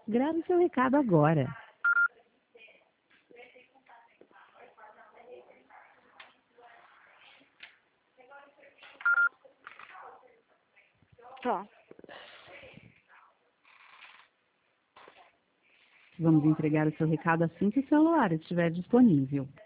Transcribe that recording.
Grave seu recado agora. Tá. Vamos entregar o seu recado assim que o celular estiver disponível.